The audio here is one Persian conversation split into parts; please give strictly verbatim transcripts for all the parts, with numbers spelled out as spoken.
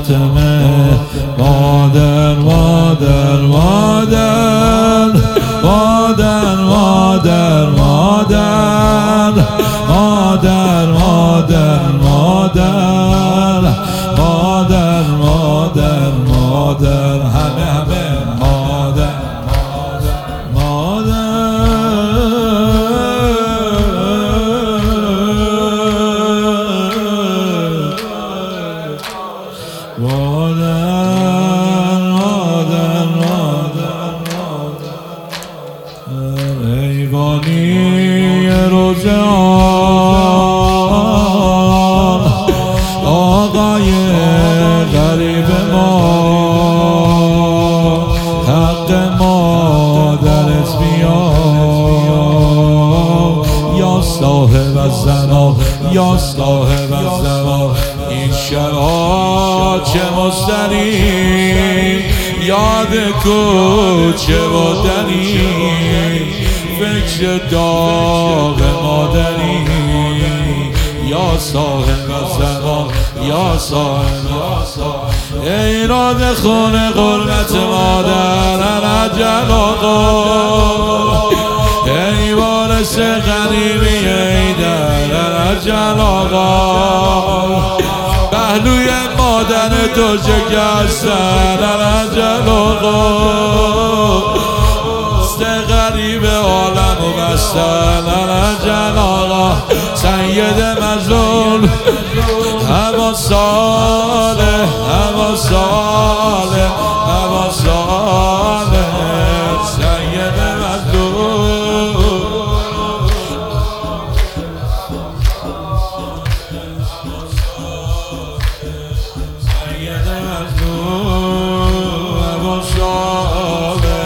فاطمه مادر مادر مادر مادر مادر مادر مادر مادر مادر مادر مادر مادر همه همه مادر مادر مادر مادر ایوانی روزه آقای غریب ما حق مادرت بیا یا صاحب الزمان یا صاحب الزمان این شبها چه مستنی یاد کوچه و دنی فکر داغ مادری یا صاحب الزمان یا صاحب ایراد خون قربت مادر العجل آقا ای وارث غریبی ایدر العجل آقا پهلوی مادر تو شکستن العجل آقا غریب عالم و بستن العجل آقا سید مظلوم هوا ساله هوا ساله هوا ساله سید مظلوم سید مظلوم هوا ساله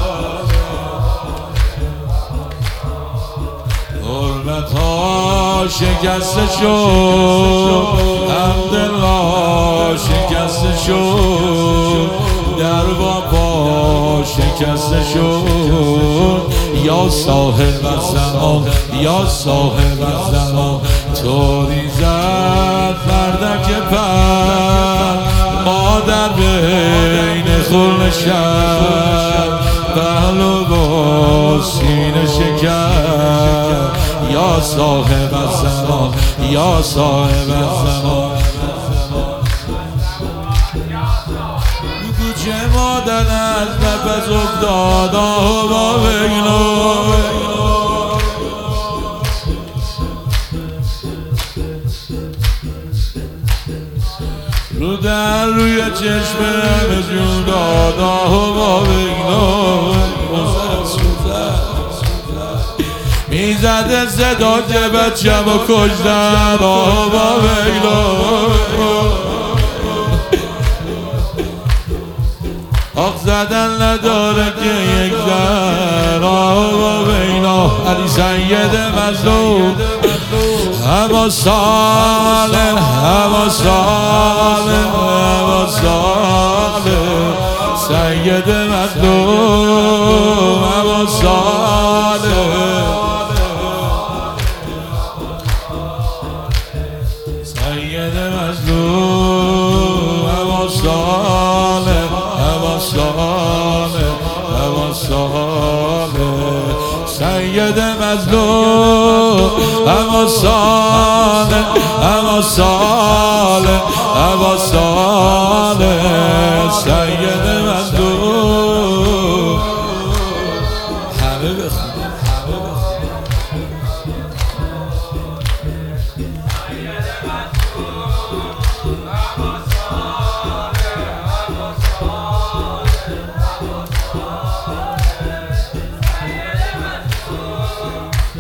غربت ها شکسته شد حمدالله شکسته شد در با پا شکسته شد یا صاحب الزمان یا صاحب الزمان طوری زد مردک پر مادر بین خون شب پهلو با سینه شکر یا صاحب الزمان یا صاحب الزمان کوچه مادر از نفس افتاد آه با بگنو رو در روی چشمه جون داد آه با بگنو میزده صدا که بچه با کشتن آه با بگنو آخ زدن نداره که یک زن آه با بگنو علی سید مظلوم هوا ساله هوا ساله هوا ساله سید مظلوم هوا ساله سید مظلوم هوا ساله هوا ساله هوا ساله سید مظلوم هوا ساله هوا ساله هوا ساله سید مظلوم همه بخونه همه بخونه